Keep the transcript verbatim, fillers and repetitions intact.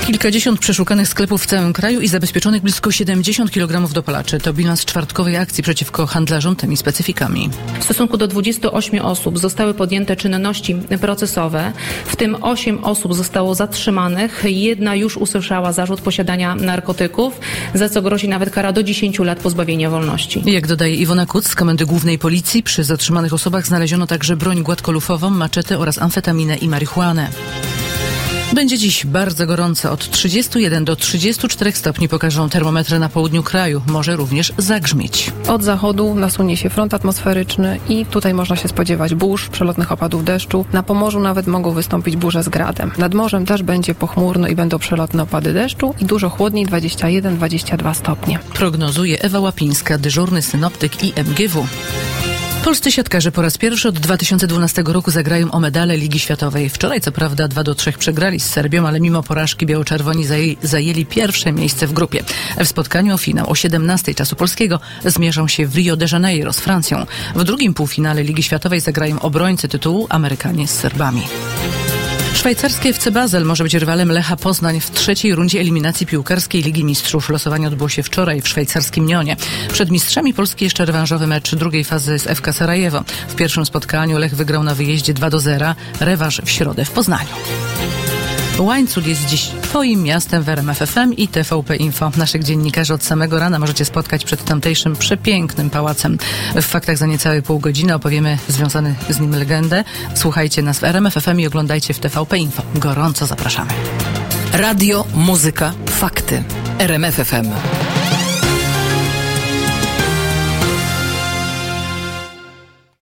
Kilkadziesiąt przeszukanych sklepów w całym kraju i zabezpieczonych blisko siedemdziesiąt kilogramów dopalaczy. To bilans czwartkowej akcji przeciwko handlarzom tymi specyfikami. W stosunku do dwudziestu ośmiu osób zostały podjęte czynności procesowe, w tym osiem osób zostało zatrzymanych, jedna już usłyszała zarzut posiadania narkotyków, za co grozi nawet kara do dziesięciu lat pozbawienia wolności. Jak dodaje Iwona Kuc z Komendy Głównej Policji, przy zatrzymanych osobach znaleziono także broń gładkolufową, maczetę oraz amfetaminę i marihuanę. Będzie dziś bardzo gorąco. Od trzydziestu jeden do trzydziestu czterech stopni pokażą termometry na południu kraju. Może również zagrzmieć. Od zachodu nasunie się front atmosferyczny i tutaj można się spodziewać burz, przelotnych opadów deszczu. Na Pomorzu nawet mogą wystąpić burze z gradem. Nad morzem też będzie pochmurno i będą przelotne opady deszczu i dużo chłodniej, dwadzieścia jeden dwadzieścia dwa stopnie. Prognozuje Ewa Łapińska, dyżurny synoptyk I M G W. Polscy siatkarze po raz pierwszy od dwa tysiące dwunastego roku zagrają o medale Ligi Światowej. Wczoraj co prawda dwa do trzech przegrali z Serbią, ale mimo porażki biało-czerwoni zaj- zajęli pierwsze miejsce w grupie. W spotkaniu o finał o siedemnastej czasu polskiego zmierzą się w Rio de Janeiro z Francją. W drugim półfinale Ligi Światowej zagrają obrońcy tytułu Amerykanie z Serbami. Szwajcarskie F C Basel może być rywalem Lecha Poznań w trzeciej rundzie eliminacji piłkarskiej Ligi Mistrzów. Losowanie odbyło się wczoraj w szwajcarskim Nionie. Przed mistrzami Polski jeszcze rewanżowy mecz drugiej fazy z F K Sarajewo. W pierwszym spotkaniu Lech wygrał na wyjeździe dwa do zera. Rewanż w środę w Poznaniu. Łańcut jest dziś Twoim miastem w R M F F M i T V P Info. Naszych dziennikarzy od samego rana możecie spotkać przed tamtejszym przepięknym pałacem. W faktach za niecałe pół godziny opowiemy związany z nim legendę. Słuchajcie nas w R M F F M i oglądajcie w T V P Info. Gorąco zapraszamy. Radio, muzyka, fakty. R M F F M.